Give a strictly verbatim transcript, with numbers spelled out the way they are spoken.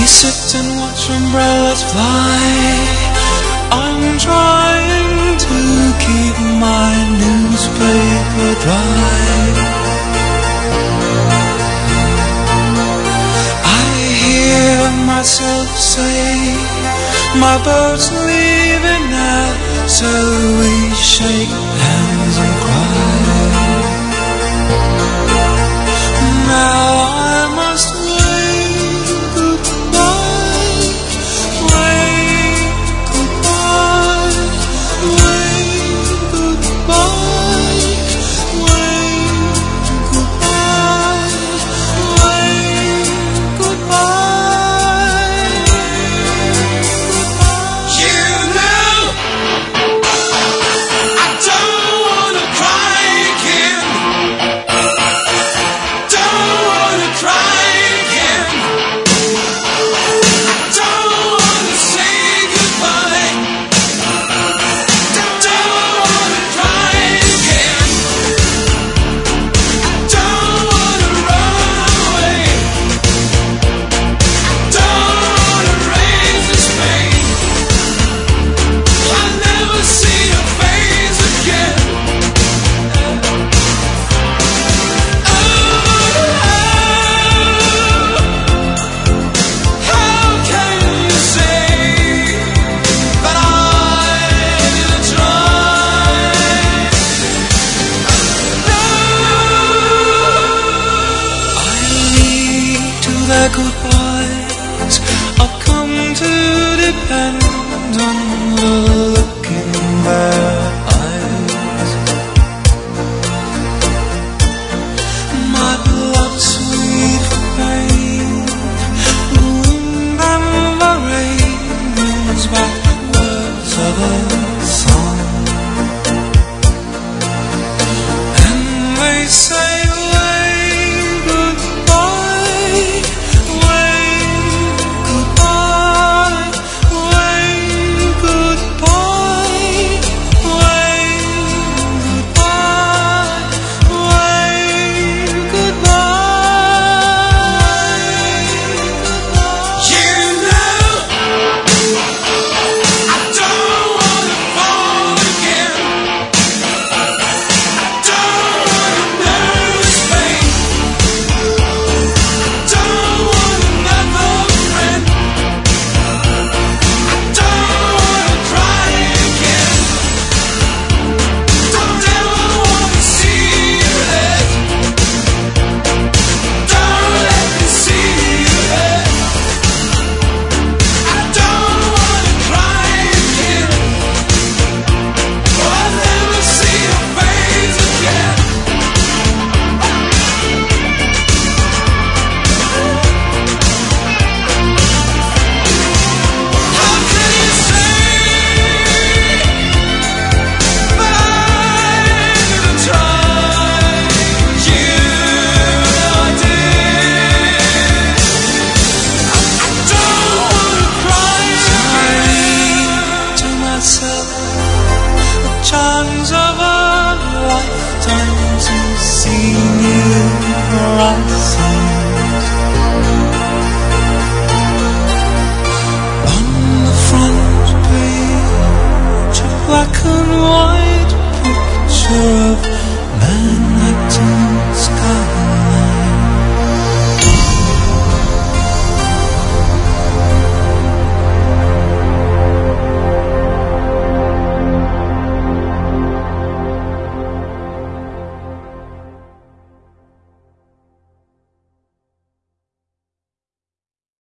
sit and watch umbrellas fly. I'm trying to keep my newspaper dry. I hear myself say, my boat's leaving now, so we shake hands and cry. Now I must wave goodbye, wave goodbye, wave goodbye, wave goodbye, wave goodbye. You know, I don't wanna cry again. Don't wanna cry again. I don't wanna say goodbye. Don't wanna cry again. Don't wanna run away. Don't wanna raise this pain. I'll never see your face again. How can you say that I didn't try? I lead to their goodbyes. I've come to depend on the look in their eyes. My blood sweet pain, the wind and the rain brings back words of a song, and they say, wave goodbye, wave goodbye, wave goodbye, wave goodbye, wave goodbye. You know, I don't wanna fall again. I don't wanna know this pain. I don't want another friend. I don't wanna cry again. Don't ever wanna see you there. Don't let me see you there. I don't wanna cry again. I'll never see your face again. How can you say that I didn't try? You know I did. I don't wanna cry again. To myself, the chance of a lifetime to see you rise.